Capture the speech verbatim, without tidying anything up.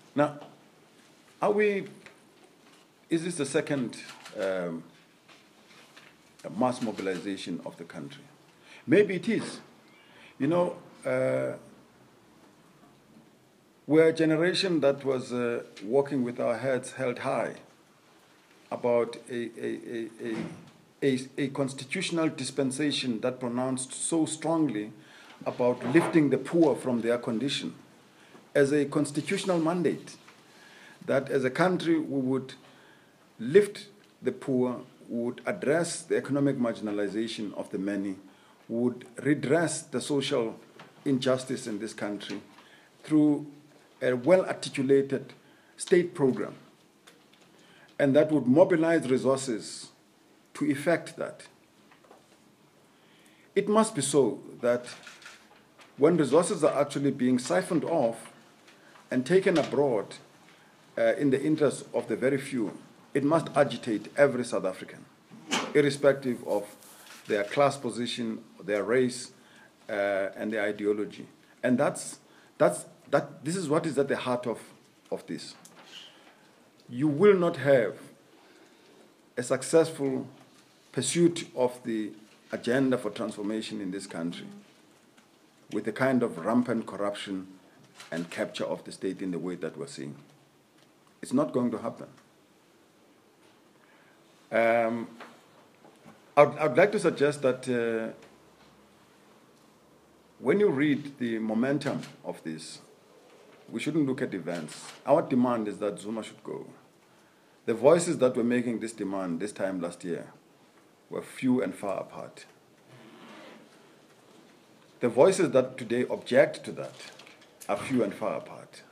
Now, are we, is this the second um, mass mobilization of the country? Maybe it is. You know, uh, we're a generation that was uh, walking with our heads held high about a, a, a, a, a, a constitutional dispensation that pronounced so strongly about lifting the poor from their condition as a constitutional mandate, that as a country we would lift the poor, would address the economic marginalization of the many, would redress the social injustice in this country through a well-articulated state program, and that would mobilize resources to effect that. It must be so that when resources are actually being siphoned off and taken abroad uh, in the interest of the very few, it must agitate every South African, irrespective of their class position, their race, uh, and their ideology. And that's, that's, that, this is what is at the heart of, of this. You will not have a successful pursuit of the agenda for transformation in this country with the kind of rampant corruption and capture of the state in the way that we're seeing. It's not going to happen. Um, I'd, I'd like to suggest that uh, when you read the momentum of this, we shouldn't look at events. Our demand is that Zuma should go. The voices that were making this demand this time last year were few and far apart. The voices that today object to that are few and far apart.